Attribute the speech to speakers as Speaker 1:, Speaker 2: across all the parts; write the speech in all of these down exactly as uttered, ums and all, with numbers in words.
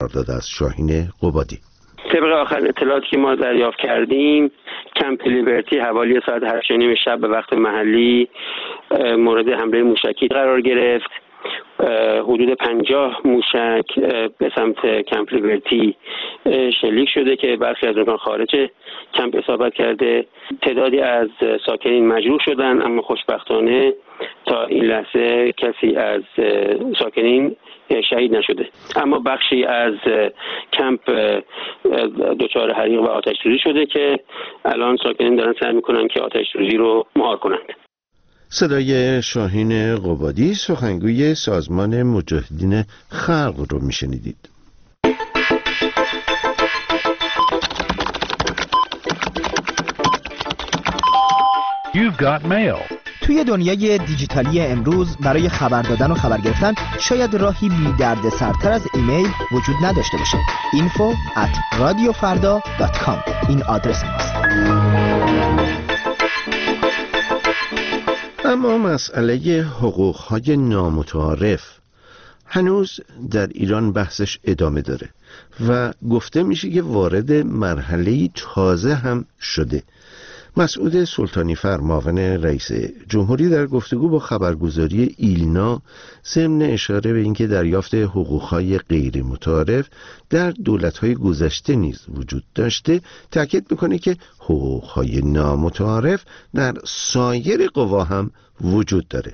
Speaker 1: داده از شاهین قبادی.
Speaker 2: طبق آخرین اطلاعاتی که ما دریافت کردیم، کمپ لیبرتی حوالی ساعت هشت و نیم شب به وقت محلی مورد حمله موشکی قرار گرفت. حدود پنجاه موشک به سمت کمپ لیبرتی شلیک شده که برخی از اونها خارج کمپ اصابت کرده. تعدادی از ساکنین مجروح شدن، اما خوشبختانه تا این لحظه کسی از ساکنین شهید نشده. اما بخشی از کمپ دچار حریق و آتش سوزی شده که الان ساکنین دارن سعی میکنن که آتش سوزی رو مهار کنند.
Speaker 1: صدای شاهین قبادی، سخنگوی سازمان مجاهدین خلق رو میشنیدید.
Speaker 3: You've got mail.
Speaker 4: توی دنیای دیجیتالی امروز برای خبر دادن و خبر گرفتن شاید راهی بی درد سرتر از ایمیل وجود نداشته باشه. info at radiofarda dot com این آدرس ماست.
Speaker 1: اما مسئله حقوق‌های نامتعارف هنوز در ایران بحثش ادامه داره و گفته میشه که وارد مرحله تازه هم شده. مسعود سلطانی فرماون رئیس جمهوری در گفتگو با خبرگزاری ایلنا ضمن اشاره به اینکه دریافت حقوق‌های غیر متعارف در دولت‌های گذشته نیز وجود داشته، تاکید می‌کنه که حقوق‌های نامتعارف در سایر قوا هم وجود داره.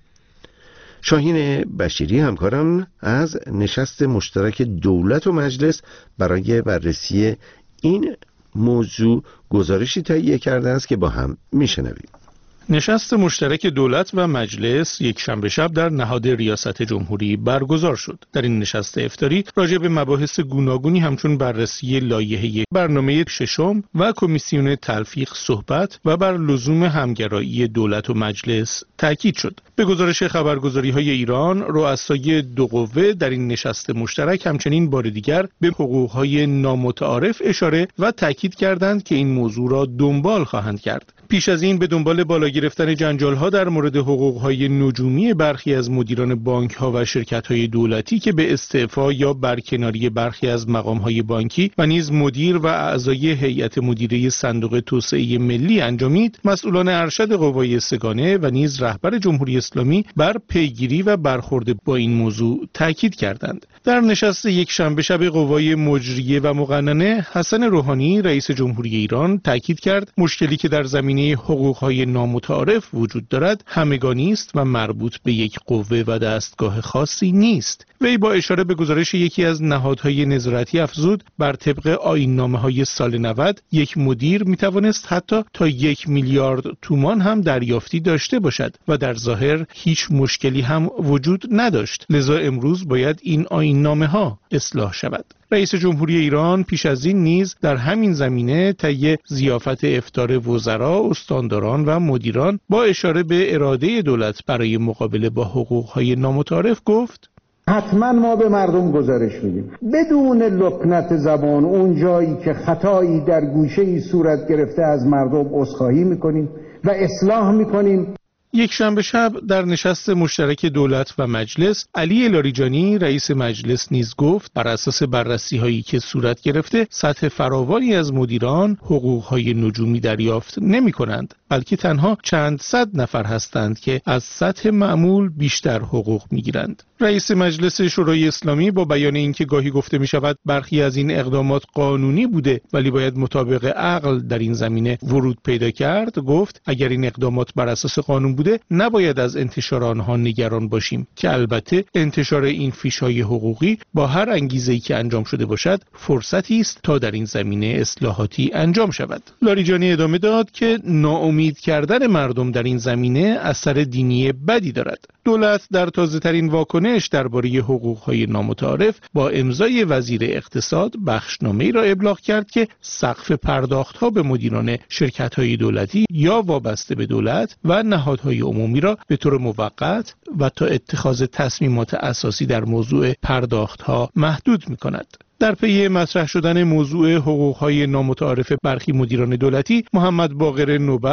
Speaker 1: شاهین بشیری همکارم از نشست مشترک دولت و مجلس برای بررسی این موضوع گزارشی تهیه کرده است که با هم میشنویم.
Speaker 5: نشست مشترک دولت و مجلس یک شنبه شب در نهاد ریاست جمهوری برگزار شد. در این نشست افطاری راجع به مباحث گوناگونی همچون بررسی لایحه برنامه ششم و کمیسیون تلفیق صحبت و بر لزوم همگرایی دولت و مجلس تاکید شد. به گزارش خبرگزاری‌های ایران، رؤسای دو قوه در این نشست مشترک همچنین بار دیگر به حقوق‌های نامتعارف اشاره و تاکید کردند که این موضوع را دنبال خواهند کرد. پیش از این به دنبال بالا گرفتن جنجال‌ها در مورد حقوق‌های نجومی برخی از مدیران بانک‌ها و شرکت‌های دولتی که به استعفا یا برکناری برخی از مقام‌های بانکی و نیز مدیر و اعضای هیئت مدیره صندوق توسعه ملی انجامید، مسئولان ارشد قوای سگانه و نیز رهبر جمهوری اسلامی بر پیگیری و برخورد با این موضوع تاکید کردند. در نشست یک شنبه شب قوای مجریه و مقننه، حسن روحانی رئیس جمهوری ایران تاکید کرد مشکلی که در زمینه حقوق‌های نامتعارف وجود دارد همگانی است و مربوط به یک قوه و دستگاه خاصی نیست. وی با اشاره به گزارش یکی از نهادهای نظارتی افزود بر طبق آیین‌نامه‌های سال نود یک مدیر میتوانست حتی تا یک میلیارد تومان هم دریافتی داشته باشد و در ظاهر هیچ مشکلی هم وجود نداشت. لذا امروز باید این آیین‌نامه‌ها اصلاح شود. رئیس جمهوری ایران پیش از این نیز در همین زمینه طی ضیافت افطار وزرا، استانداران و مدیران با اشاره به اراده دولت برای مقابله با حقوق‌های نامتعارف گفت:
Speaker 6: حتما ما به مردم گزارش میدیم بدون لکنت زبان. اون جایی که خطایی در گوشه‌ای صورت گرفته از مردم عذرخواهی میکنیم و اصلاح میکنیم.
Speaker 5: یک شنبه شب در نشست مشترک دولت و مجلس، علی لاریجانی رئیس مجلس نیز گفت بر اساس بررسی هایی که صورت گرفته سطح فراوانی از مدیران حقوقهای نجومی دریافت نمی کنند، بلکه تنها چند صد نفر هستند که از سطح معمول بیشتر حقوق می گیرند. رئیس مجلس شورای اسلامی با بیان اینکه گاهی گفته می شود برخی از این اقدامات قانونی بوده ولی باید مطابق عقل در این زمینه ورود پیدا کرد، گفت اگر این اقدامات بر اساس قانون بوده نباید از انتشار آنها نگران باشیم که البته انتشار این فیش‌های حقوقی با هر انگیزه‌ای که انجام شده باشد فرصتی است تا در این زمینه اصلاحاتی انجام شود. لاریجانی ادامه داد که ناامید کردن مردم در این زمینه اثر دینی بدی دارد. دولت در تازه‌ترین واکنش درباره حقوق‌های نامتعارف با امضای وزیر اقتصاد بخشنامه‌ای را ابلاغ کرد که سقف پرداخت‌ها به مدیران شرکت‌های دولتی یا وابسته به دولت و نهادهای عمومی را به طور موقت و تا اتخاذ تصمیمات اساسی در موضوع پرداخت‌ها محدود می‌کند. در پی مطرح شدن موضوع حقوق‌های نامتعارف برخی مدیران دولتی، محمد باقر نوبخت،، سخنگوی دولت، در مصاحبه‌ای با تلویزیون جمهوری اسلامی گفته بود: یک شنبه شب در نشست مشترک دولت و مجلس، علی لاریجانی رئیس مجلس نیز گفت بر اساس بررسی‌هایی که صورت گرفته سطح فراوانی از مدیران حقوقهای نجومی دریافت نمی‌کنند، بلکه تنها چند صد نفر هستند که از سطح معمول بیشتر حقوق می‌گیرند.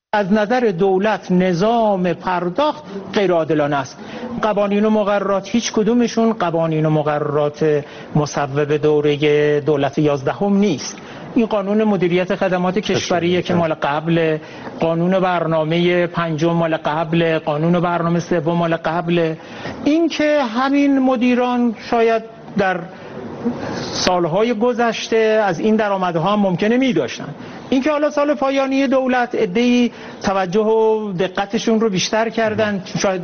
Speaker 7: از نظر دولت نظام پرداخت غیر عادلانه است. قوانین و مقررات هیچ کدومشون قوانین و مقررات مصوب دوره دولت یازدهم نیست. این قانون مدیریت خدمات کشوریه که مال قبل، قانون برنامه پنجم مال قبل، قانون برنامه سوم مال قبل. این که همین مدیران شاید در سالهای گذشته از این درآمدها هم ممکنه می داشتن. این که حالا سال پایانی دولت عده‌ای توجه و دقتشون رو بیشتر کردن، شاید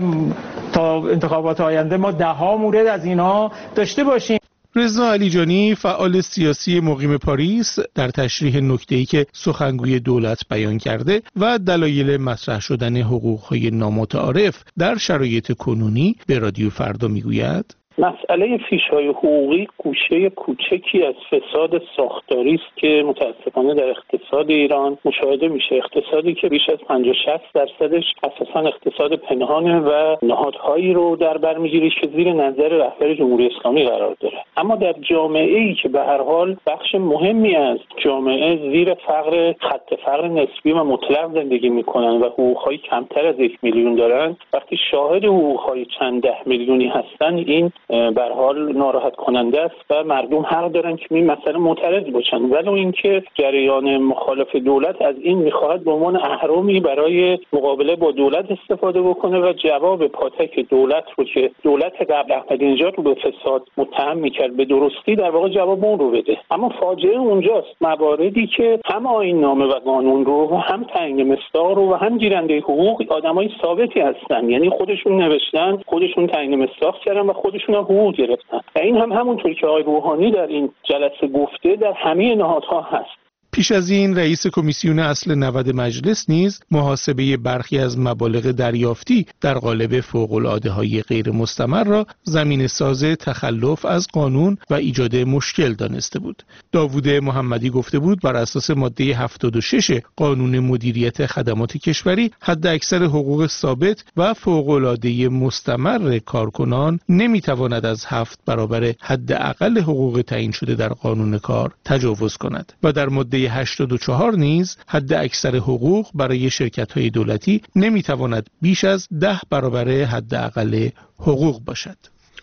Speaker 7: تا انتخابات آینده ما ده ها مورد از اینها داشته باشیم.
Speaker 5: رضا علیجانی فعال سیاسی مقیم پاریس در تشریح نکته‌ای که سخنگوی دولت بیان کرده و دلایل مطرح شدن حقوق‌های نامتعارف در شرایط کنونی به رادیو فردا میگوید:
Speaker 8: مسئله فیش‌های حقوقی گوشه کوچکی از فساد ساختاری است که متاسفانه در اقتصاد ایران مشاهده میشه. اقتصادی که بیش از پنجاه شصت درصدش اساساً اقتصاد پنهانه و نهادهایی رو در بر میگیره که زیر نظر رهبر جمهوری اسلامی قرار داره. اما در جامعه‌ای که به هر حال بخش مهمی از جامعه زیر فقر خط فقر نسبی و مطلق زندگی میکنن و حقوق‌های کمتر از یک میلیون دارن، وقتی شاهد حقوق‌های چند ده میلیونی هستن، این به هر حال ناراحت کننده است و مردم حق دارن که این مسئله معترض باشن. ولی اینکه جریان مخالف دولت از این میخواهد به عنوان اهرامی برای مقابله با دولت استفاده بکنه و جواب پاتک دولت رو که دولت قبل احمدی‌نژاد رو به فساد متهم میکرد به درستی در واقع جواب اون رو بده. اما فاجعه اونجاست، مواردی که هم آیین‌نامه و قانون رو و هم تعیین مصداق رو و هم گیرنده حقوق آدمای ثابتی هستن، یعنی خودشون نوشتن، خودشون تعیین مصداق کردن و خودشون حقوق گرفتن. و این هم همونطور که آقای روحانی در این جلسه گفته در همه نهادها هست.
Speaker 5: پیش از این رئیس کمیسیون اصل نود مجلس نیز محاسبه برخی از مبالغ دریافتی در قالب فوق‌العاده‌های غیر مستمر را زمینه ساز تخلف از قانون و ایجاد مشکل دانسته بود. داوود محمدی گفته بود بر اساس ماده هفتاد و شش قانون مدیریت خدمات کشوری حد اکثر حقوق ثابت و فوق‌العاده مستمر کارکنان نمیتواند از هفت برابر حد اقل حقوق تعیین شده در قانون کار تجاوز کند و در ماده هشتاد و چهار نیز حد اکثر حقوق برای شرکت‌های دولتی نمیتواند بیش از ده برابر حد اقل حقوق باشد.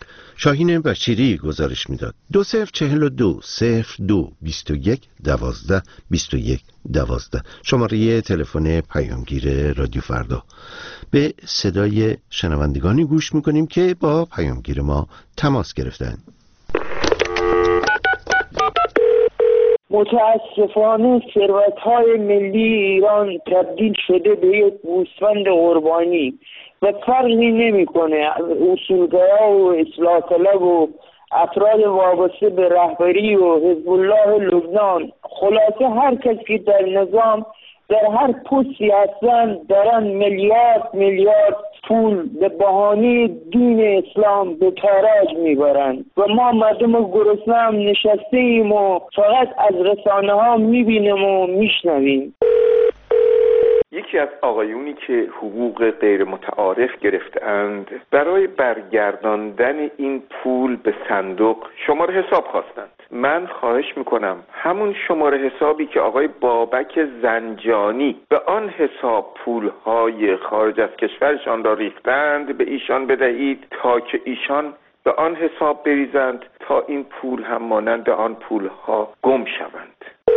Speaker 1: شاهین بشیری گزارش میداد. دو صفر چهل و دو صفر دو بیست و یک دوازده بیست و یک دوازده شماره تلفن پیامگیر رادیو فردا. به صدای شنوندگانی گوش میکنیم که با پیامگیر ما تماس گرفتن.
Speaker 9: متاسفانه ثروت‌های ملی ایران تبدیل شده به یک گوسفند قربانی و فرقی نمی‌کنه اصولگرا و اصلاح طلب و افراد وابسته به رهبری و حزب الله لبنان، خلاصه هر کسی که در نظام در هر پستی هستن دارن میلیارد میلیارد پول به بهانه دین اسلام به تاراج میبرن و ما مردم گرسنه هم نشسته ایم و فقط از رسانه ها میبینیم و میشنویم.
Speaker 10: یکی از آقایونی که حقوق غیر متعارف گرفتند برای برگرداندن این پول به صندوق شماره حساب خواستند. من خواهش میکنم همون شماره حسابی که آقای بابک زنجانی به آن حساب پولهای خارج از کشورشان را ریختند به ایشان بدهید تا که ایشان به آن حساب بریزند تا این پول هم مانند آن پولها گم شوند.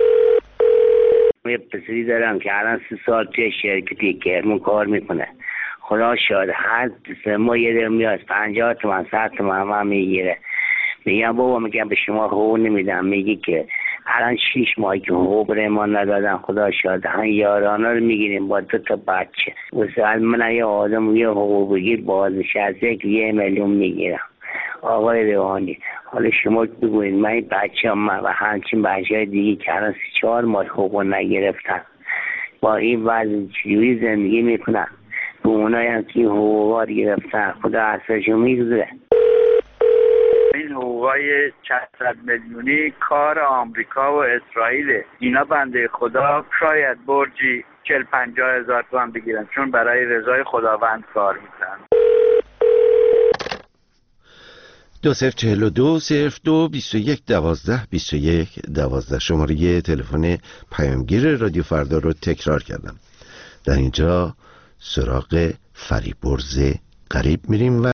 Speaker 11: یه پسری دارم که الان سه سال توی شرکتی کرمون کار میکنه. خدا شاد هر سه ماه یه در میاد پنجاه تومن صد تومن هم میگیره. میگم بابا میگم به شما حقوق نمیدم. میگی که الان شیش ماهی که حقوق به ما ندادن. خدا شاد هم یارانا رو میگیریم با دو تا بچه. واسه من یه آدم یه حقوق بگیر بازنشسته که یه میلیون میگیرم. آقای روحانی حالا شما بگوید من این بچه هم و همچین بچه های دیگه که الان سی چهار ماه حقوق نگرفتن با این وضع چجوری زندگی میکنن؟ به اونایی هم که این حقوقا گرفتن خدا اصلشو میگذره.
Speaker 12: این حقوقای چند میلیونی کار آمریکا و اسرائیل. اینا بنده خدا شاید برجی چهل پنجاه هزار تومن بگیرن چون برای رضای خداوند کار میکنن.
Speaker 1: دو صفر چهل و دو صفر دو بیست و یک دوازده بیست و یک دوازده شماره تلفن پیامگیر رادیو فردا رو تکرار کردم. در اینجا سراغ فریبرز غریب میریم و